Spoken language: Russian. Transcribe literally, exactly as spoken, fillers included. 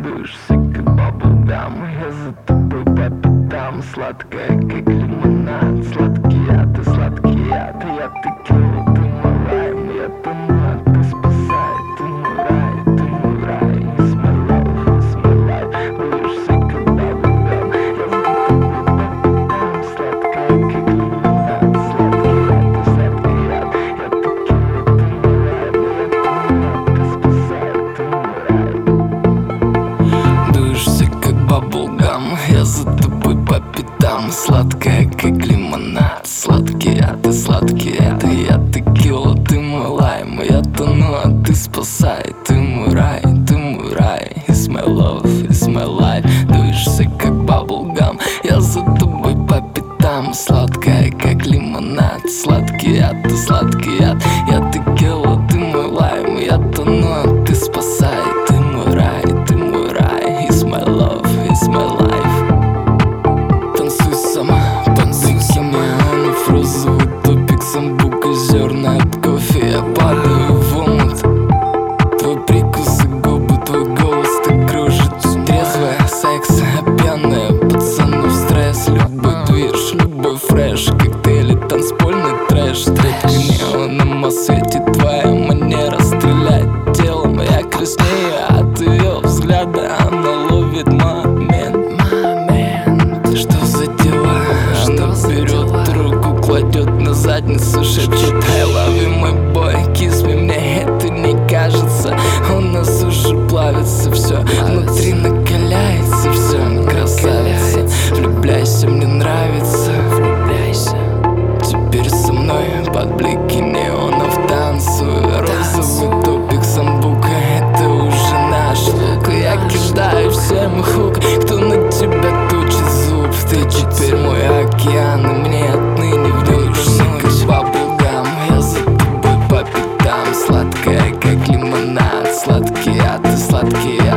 Дуешься как баблгам, я за тобой по пятам. Сладкая как лимонад, сладкий яд, ты сладкий яд. Я текила, ты мой лайм, я тону, а ты спасай. Ты мой рай, ты мой рай, it's my love, it's my life. Дуешься как баблгам, я за тобой по пятам. Сладкая как лимонад, сладкий яд, ты сладкий яд. Я текила, ты мой лайм, я тону, а ты спасай. Ты мой рай. Дуешься как баблгам, я за тобой по пятам. Сладкая как лимонад, сладкий яд, ты сладкий яд. Я текила, ты мой лайм, я тону, а ты спасай. Ты мой рай, ты мой рай, it's my love, it's my life. Дуешься как баблгам, я за тобой по пятам. Сладкая как лимонад, сладкий яд, ты сладкий яд. Я текила, ты мой лайм, я тону, а ты спасай. Ты мой рай, ты мой рай, it's my love, it's my life. Танцуй сама, танцуй сама, неонов, розовый топик, самбука, зерна от кофе. Я падаю в омут, твой прикус и губы, твой голос так кружит. Трезвая, секс, пьяная, пацанов стресс. Любой движ, любой фреш, коктейли, танцпольный трэш. Трек неоном осветит твоя манера стрелять телом. Я краснею от ее взгляда, она ловит момент. Момент, что за дела? Она берет руку, кладет на задницу, шепчет I love you, мой бой, kiss me. Мне это не кажется, у нас уже плавится все, внутри накаляется все. Красавица, влюбляйся, мне нравится. Влюбляйся. Теперь со мной под блики неонов танцую. Розовый топик, самбука, это уже наш лук. Я кидаю всем хук, кто на тебя точит зуб. Ты теперь мой океан, и мне отныне вдуешься как баблгам. Я за тобой по пятам, сладкая как лимонад, сладкий яд, ты сладкий яд.